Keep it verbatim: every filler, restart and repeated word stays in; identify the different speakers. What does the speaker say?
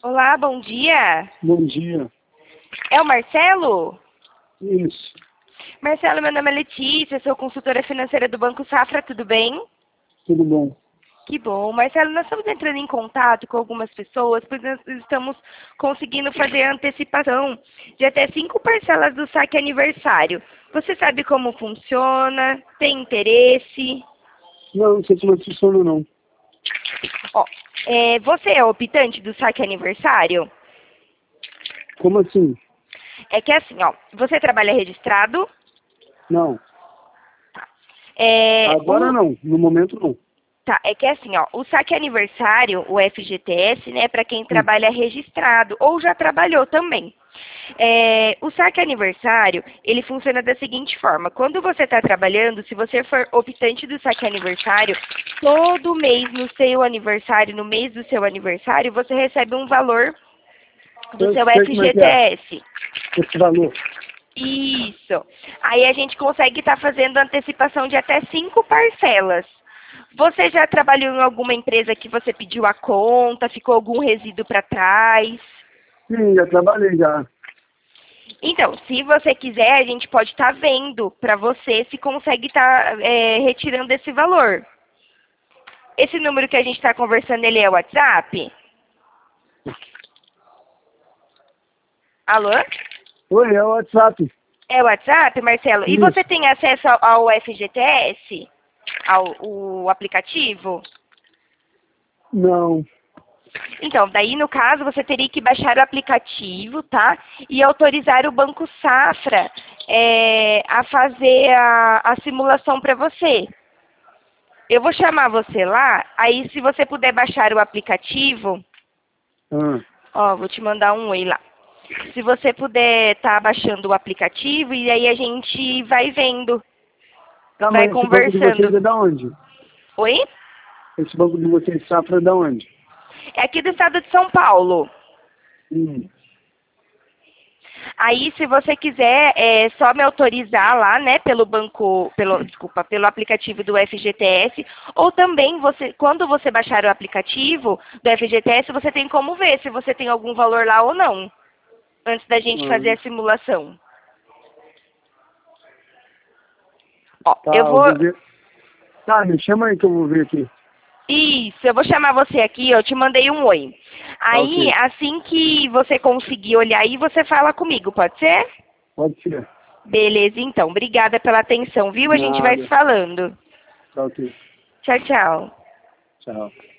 Speaker 1: Olá, bom dia.
Speaker 2: Bom dia.
Speaker 1: É o Marcelo?
Speaker 2: Isso.
Speaker 1: Marcelo, meu nome é Letícia, sou consultora financeira do Banco Safra, tudo bem?
Speaker 2: Tudo bom?
Speaker 1: Que bom. Marcelo, nós estamos entrando em contato com algumas pessoas, pois nós estamos conseguindo fazer a antecipação de até cinco parcelas do saque aniversário. Você sabe como funciona? Tem interesse?
Speaker 2: Não, não sei como é que funciona, não.
Speaker 1: Ó, é, você é optante do saque aniversário?
Speaker 2: Como assim?
Speaker 1: É que assim, ó, você trabalha registrado?
Speaker 2: Não.
Speaker 1: É,
Speaker 2: Agora
Speaker 1: o-
Speaker 2: não. No momento, não.
Speaker 1: Tá, é que assim, ó, o saque aniversário, o F G T S, né, para quem
Speaker 2: Hum.
Speaker 1: trabalha registrado ou já trabalhou também. É, o saque aniversário, ele funciona da seguinte forma: quando você está trabalhando, se você for optante do saque aniversário, todo mês no seu aniversário, no mês do seu aniversário, você recebe um valor do
Speaker 2: Eu
Speaker 1: seu
Speaker 2: sei como é que é.
Speaker 1: F G T S.
Speaker 2: Esse valor.
Speaker 1: Isso. Aí a gente consegue estar fazendo antecipação de até cinco parcelas. Você já trabalhou em alguma empresa que você pediu a conta, ficou algum resíduo para trás?
Speaker 2: Sim, já trabalhei já.
Speaker 1: Então, se você quiser, a gente pode estar vendo para você se consegue estar é, retirando esse valor. Esse número que a gente está conversando, ele é o WhatsApp? Alô?
Speaker 2: Oi, é o WhatsApp.
Speaker 1: É o WhatsApp, Marcelo? E
Speaker 2: Isso.
Speaker 1: você tem acesso ao, ao F G T S? Ao o aplicativo?
Speaker 2: Não.
Speaker 1: Então, daí no caso você teria que baixar o aplicativo, tá? E autorizar o Banco Safra é, a fazer a, a simulação para você. Eu vou chamar você lá, aí se você puder baixar o aplicativo,
Speaker 2: Ah.
Speaker 1: ó, vou te mandar um oi lá. Se você puder estar baixando o aplicativo e aí a gente vai vendo,
Speaker 2: Tá,
Speaker 1: vai
Speaker 2: mas esse banco de vocês é
Speaker 1: conversando.
Speaker 2: da onde?
Speaker 1: Oi?
Speaker 2: Esse banco de vocês, Safra, é da onde?
Speaker 1: É aqui do estado de São Paulo.
Speaker 2: Hum.
Speaker 1: Aí, se você quiser, é só me autorizar lá, né, pelo banco, pelo, desculpa, pelo aplicativo do F G T S, ou também você, quando você baixar o aplicativo do F G T S, você tem como ver se você tem algum valor lá ou não, antes da gente fazer a
Speaker 2: Ah.
Speaker 1: simulação. Ó,
Speaker 2: Tá,
Speaker 1: eu
Speaker 2: eu
Speaker 1: vou,
Speaker 2: vou ver. Tá, me chama aí que eu vou ver aqui.
Speaker 1: isso, eu vou chamar você aqui, eu te mandei um oi.
Speaker 2: Tá,
Speaker 1: Aí,
Speaker 2: ok.
Speaker 1: assim que você conseguir olhar aí, você fala comigo, pode ser?
Speaker 2: Pode ser.
Speaker 1: Beleza, então. Obrigada pela atenção, viu? A gente vai se
Speaker 2: Nada.
Speaker 1: falando.
Speaker 2: Tá, ok.
Speaker 1: Tchau, tchau.
Speaker 2: Tchau.